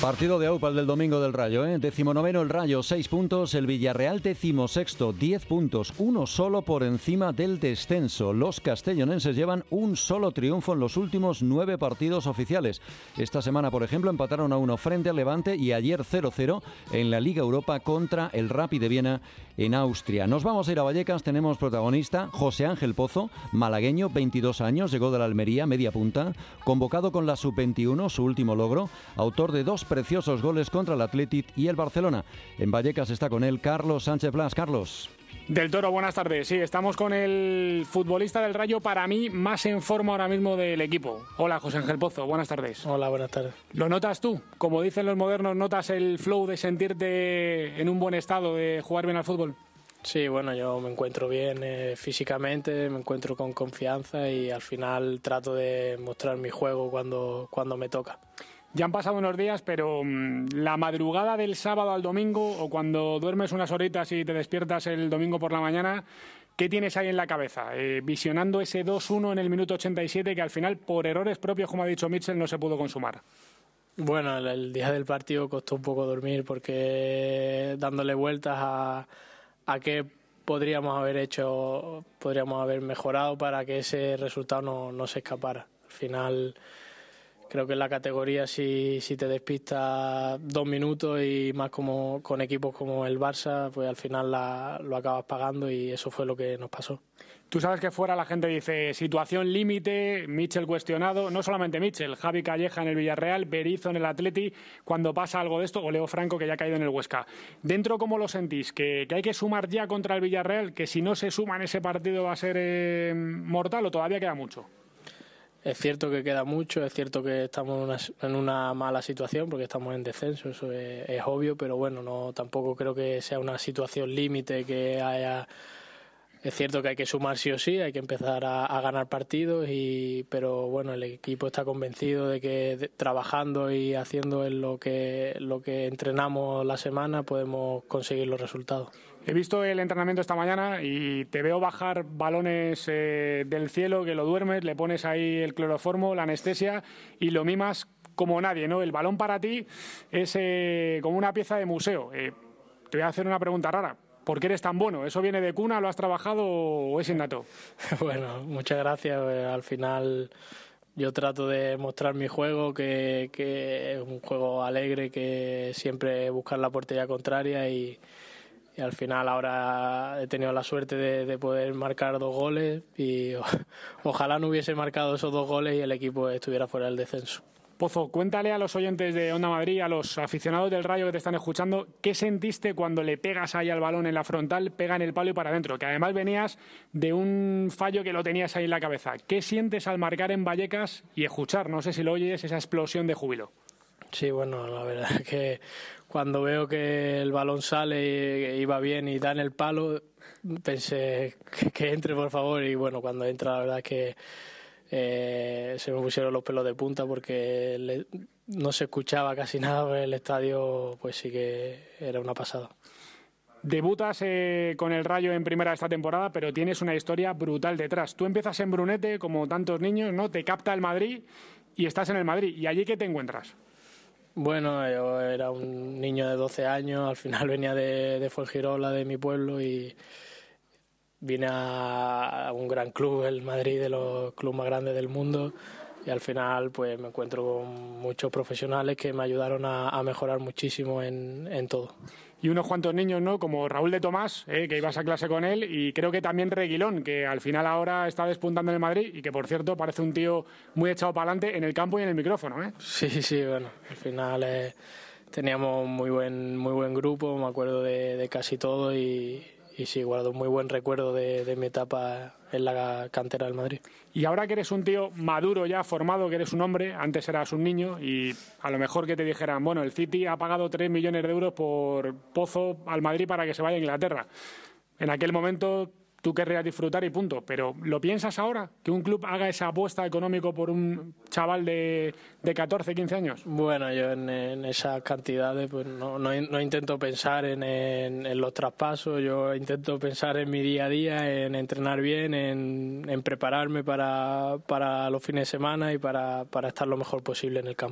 Partido de AUPA del domingo del Rayo, ¿eh? 19º el Rayo, 6 puntos. El Villarreal 16º, 10 puntos. Uno solo por encima del descenso. Los castellonenses llevan un solo triunfo en los últimos 9 partidos oficiales. Esta semana, por ejemplo, empataron a 1 frente al Levante y ayer 0-0 en la Liga Europa contra el Rapid de Viena en Austria. Nos vamos a ir a Vallecas. Tenemos protagonista José Ángel Pozo, malagueño, 22 años, llegó de la Almería, media punta, convocado con la Sub-21, su último logro, autor de 2 preciosos goles contra el Athletic y el Barcelona. En Vallecas está con él Carlos Sánchez Blas. Carlos. Del Toro, buenas tardes. Sí, estamos con el futbolista del Rayo, para mí, más en forma ahora mismo del equipo. Hola, José Ángel Pozo, buenas tardes. Hola, buenas tardes. ¿Lo notas tú? Como dicen los modernos, ¿notas el flow de sentirte en un buen estado, de jugar bien al fútbol? Sí, bueno, yo me encuentro bien físicamente, me encuentro con confianza y al final trato de mostrar mi juego cuando me toca. Ya han pasado unos días, pero la madrugada del sábado al domingo, o cuando duermes unas horitas y te despiertas el domingo por la mañana, ¿qué tienes ahí en la cabeza? Visionando ese 2-1 en el minuto 87 que al final, por errores propios, como ha dicho Mitchell, no se pudo consumar. Bueno, el día del partido costó un poco dormir porque dándole vueltas a qué podríamos haber hecho, podríamos haber mejorado para que ese resultado no se escapara. Al final, creo que en la categoría si te despistas 2 minutos y más como con equipos como el Barça, pues al final lo acabas pagando y eso fue lo que nos pasó. Tú sabes que fuera la gente dice situación límite, Mitchell cuestionado, no solamente Mitchell, Javi Calleja en el Villarreal, Berizzo en el Atleti, cuando pasa algo de esto, o Leo Franco que ya ha caído en el Huesca. Dentro, ¿cómo lo sentís? ¿Que hay que sumar ya contra el Villarreal? ¿Que si no se suma en ese partido va a ser mortal o todavía queda mucho? Es cierto que queda mucho, es cierto que estamos en una mala situación porque estamos en descenso, eso es obvio, pero bueno, tampoco creo que sea una situación límite que haya. Es cierto que hay que sumar sí o sí, hay que empezar a ganar partidos, pero bueno, el equipo está convencido de que trabajando y haciendo lo que entrenamos la semana podemos conseguir los resultados. He visto el entrenamiento esta mañana y te veo bajar balones del cielo, que lo duermes, le pones ahí el cloroformo, la anestesia y lo mimas como nadie, ¿no? El balón para ti es como una pieza de museo. Te voy a hacer una pregunta rara. ¿Por qué eres tan bueno? ¿Eso viene de cuna? ¿Lo has trabajado o es innato? Bueno, muchas gracias. Al final yo trato de mostrar mi juego, que es un juego alegre, que siempre buscar la portería contraria y al final ahora he tenido la suerte de poder marcar 2 goles y ojalá no hubiese marcado esos 2 goles y el equipo estuviera fuera del descenso. Pozo, cuéntale a los oyentes de Onda Madrid, a los aficionados del Rayo que te están escuchando, ¿qué sentiste cuando le pegas ahí al balón en la frontal, pega en el palo y para adentro? Que además venías de un fallo que lo tenías ahí en la cabeza. ¿Qué sientes al marcar en Vallecas y escuchar, no sé si lo oyes, esa explosión de júbilo? Sí, bueno, la verdad es que cuando veo que el balón sale y va bien y da en el palo, pensé que entre por favor y bueno, cuando entra la verdad es que se me pusieron los pelos de punta porque no se escuchaba casi nada, pero el estadio pues sí que era una pasada. Debutas con el Rayo en primera esta temporada, pero tienes una historia brutal detrás. Tú empiezas en Brunete, como tantos niños, ¿no? Te capta el Madrid y estás en el Madrid. ¿Y allí qué te encuentras? Bueno, yo era un niño de 12 años, al final venía de Fuengirola, de mi pueblo, y vine a un gran club, el Madrid, de los clubes más grandes del mundo, y al final pues me encuentro con muchos profesionales que me ayudaron a mejorar muchísimo en todo. Y unos cuantos niños, ¿no? Como Raúl de Tomás, que ibas a clase con él, y creo que también Reguilón, que al final ahora está despuntando en el Madrid y que, por cierto, parece un tío muy echado para adelante en el campo y en el micrófono, ¿eh? Sí, bueno, al final teníamos muy buen grupo, me acuerdo de casi todo y sí, guardo un muy buen recuerdo de mi etapa en la cantera del Madrid. Y ahora que eres un tío maduro ya, formado, que eres un hombre, antes eras un niño y a lo mejor que te dijeran, bueno, el City ha pagado 3 millones de euros por Pozo al Madrid para que se vaya a Inglaterra. En aquel momento tú querrías disfrutar y punto, pero ¿lo piensas ahora? ¿Que un club haga esa apuesta económica por un chaval de 14, 15 años? Bueno, yo en esas cantidades pues no intento pensar en los traspasos, yo intento pensar en mi día a día, en entrenar bien, en prepararme para los fines de semana y para estar lo mejor posible en el campo.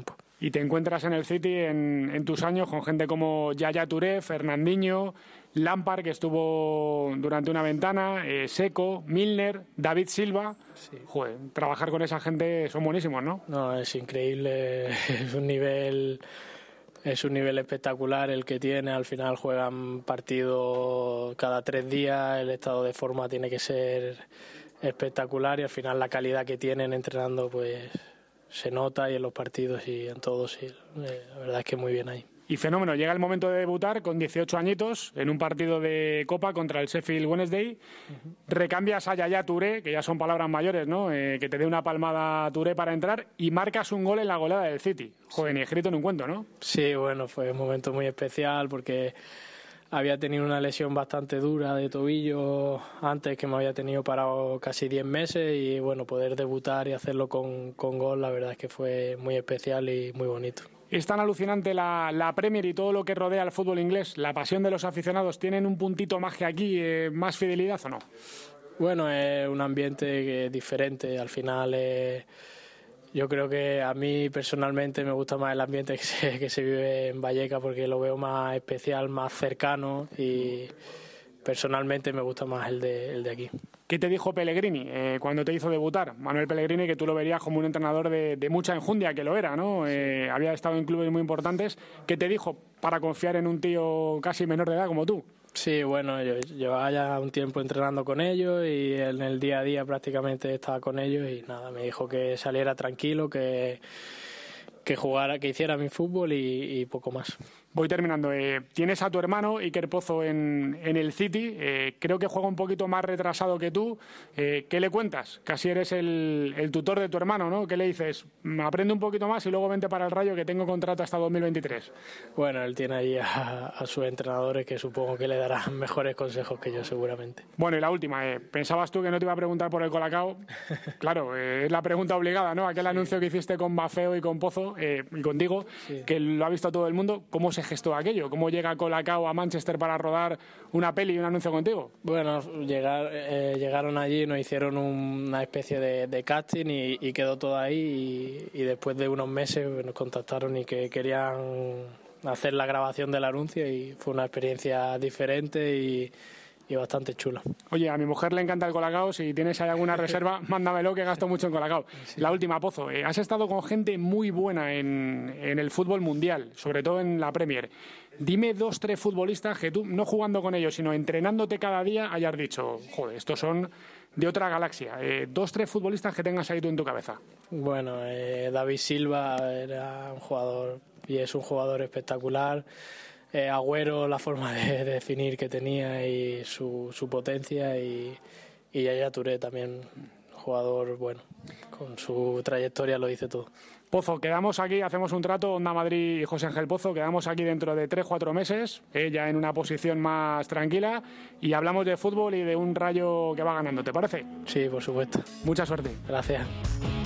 y te encuentras en el City en tus años con gente como Yaya Touré, Fernandinho, Lampard, que estuvo durante una ventana, Seco, Milner, David Silva. Sí. Joder, trabajar con esa gente son buenísimos, ¿no? No, es increíble, es un nivel espectacular el que tiene. Al final juegan partidos cada 3 días, el estado de forma tiene que ser espectacular y al final la calidad que tienen entrenando pues se nota, y en los partidos y en todos, sí, la verdad es que muy bien ahí. Y fenómeno, llega el momento de debutar con 18 añitos en un partido de Copa contra el Sheffield Wednesday. Recambias a Yaya Touré, que ya son palabras mayores, ¿no? Que te dé una palmada Touré para entrar, y marcas un gol en la goleada del City. Joder, ni escrito ni un cuento, ¿no? Sí, bueno, fue un momento muy especial porque había tenido una lesión bastante dura de tobillo antes, que me había tenido parado casi 10 meses, y bueno, poder debutar y hacerlo con gol, la verdad es que fue muy especial y muy bonito. Es tan alucinante la Premier y todo lo que rodea al fútbol inglés, la pasión de los aficionados. ¿Tienen un puntito más que aquí, más fidelidad o no? Bueno, es un ambiente diferente. Al final, yo creo que a mí personalmente me gusta más el ambiente que se vive en Vallecas, porque lo veo más especial, más cercano, y personalmente me gusta más el de aquí. ¿Qué te dijo Pellegrini cuando te hizo debutar? Manuel Pellegrini, que tú lo verías como un entrenador de mucha enjundia, que lo era, ¿no? Había estado en clubes muy importantes. ¿Qué te dijo para confiar en un tío casi menor de edad como tú? Sí, bueno, yo llevaba ya un tiempo entrenando con ellos y en el día a día prácticamente estaba con ellos, y nada, me dijo que saliera tranquilo, que jugara, que hiciera mi fútbol y poco más. Voy terminando. Tienes a tu hermano Iker Pozo en el City. Creo que juega un poquito más retrasado que tú. ¿Qué le cuentas? Casi eres el tutor de tu hermano, ¿no? ¿Qué le dices? Aprende un poquito más y luego vente para el Rayo, que tengo contrato hasta 2023. Bueno, él tiene ahí a sus entrenadores, que supongo que le darán mejores consejos que yo, seguramente. Bueno, y la última. ¿Pensabas tú que no te iba a preguntar por el Colacao? Claro, es la pregunta obligada, ¿no? Aquel anuncio que hiciste con Bafeo y con Pozo, y contigo, sí, que lo ha visto todo el mundo. ¿Cómo se gestó aquello? ¿Cómo llega Colacao a Manchester para rodar una peli y un anuncio contigo? Bueno, llegaron allí, nos hicieron una especie de casting y quedó todo ahí, y después de unos meses nos contactaron y que querían hacer la grabación del anuncio, y fue una experiencia diferente y bastante chula. Oye, a mi mujer le encanta el Colacao. Si tienes ahí alguna reserva, mándamelo, que gasto mucho en Colacao. Sí. La última, Pozo. Has estado con gente muy buena en el fútbol mundial, sobre todo en la Premier. Dime 2-3 futbolistas que tú, no jugando con ellos, sino entrenándote cada día, hayas dicho, joder, estos son de otra galaxia. 2-3 futbolistas que tengas ahí tú en tu cabeza. Bueno, David Silva era un jugador y es un jugador espectacular. Agüero, la forma de definir que tenía y su potencia, y Yaya Touré también, jugador bueno, con su trayectoria lo dice todo. Pozo, quedamos aquí, hacemos un trato, Onda Madrid y José Ángel Pozo, quedamos aquí dentro de 3-4 meses, ya en una posición más tranquila, y hablamos de fútbol y de un Rayo que va ganando, ¿te parece? Sí, por supuesto. Mucha suerte. Gracias.